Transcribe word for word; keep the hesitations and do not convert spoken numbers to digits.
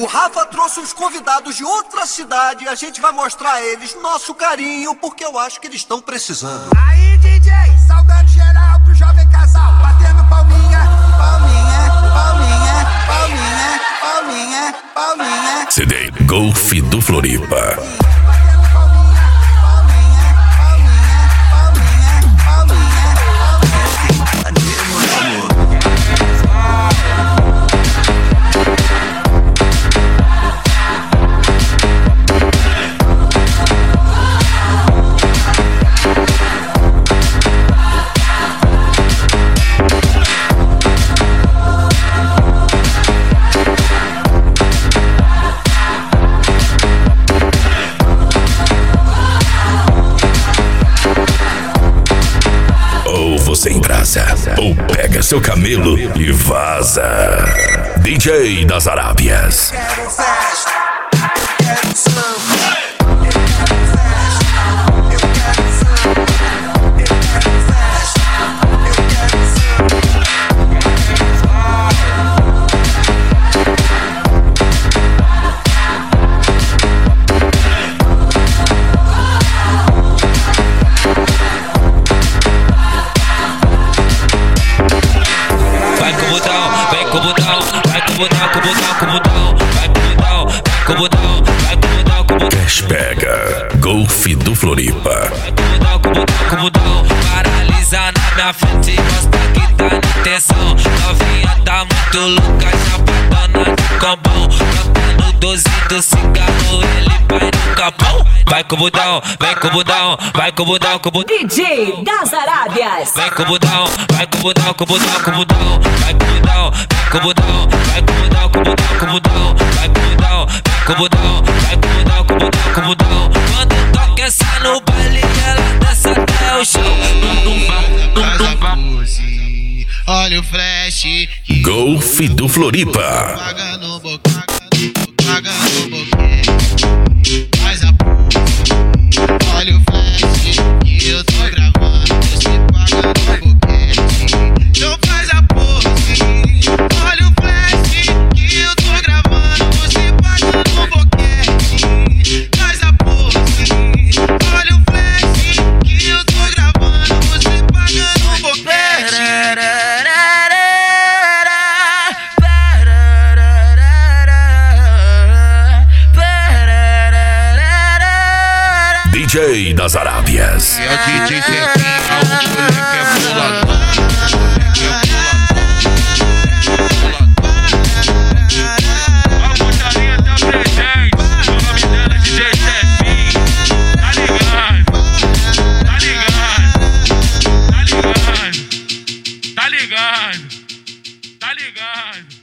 O Rafa trouxe uns convidados de outra cidade e a gente vai mostrar a eles nosso carinho, porque eu acho que eles estão precisando. Aí, D J, saudando geral pro jovem casal, batendo palminha, palminha, palminha, palminha, palminha, palminha. C D Golf do Floripa. Sem graça, ou pega seu camelo e vaza. D J das Arábias. Quero festa, quero samba. Cash pega, Golf do Floripa. Paralisa na minha frente, gosta que tá na intenção. Novinha tá muito louca, chapadona de combão. Cantando doze do cigarro, ele vai no capão. Vai com o budão, vem com o budão, vai com o budão, com o budão. D J das Arábias. Vem com o budão, vai com o budão, com o budão, com o budão. Vai com o budão, vem com o budão, vai com o budão, com o budão, com o budão. Vai com o budão, vem com o budão, vai com o budão, com o budão, com o budão. Quando toca essa no baile, ela dança até o chão. Olha o flash. Golf do Floripa. Paga no boca, paga no boquete. Faz a pose. Olha o flash que eu tô gravando. Você paga no boquete. Então faz a pose. Olha o flash que eu tô gravando. Você paga no boquete. Faz a pose. Olha o flash que eu tô gravando. Você paga no boquete. D J das Arábias. É o D J Serginho, o moleque é pulador. A putaria tá presente, o nome dela é D J Serginho. Tá ligado, tá ligado, tá ligado, tá ligado, tá ligado.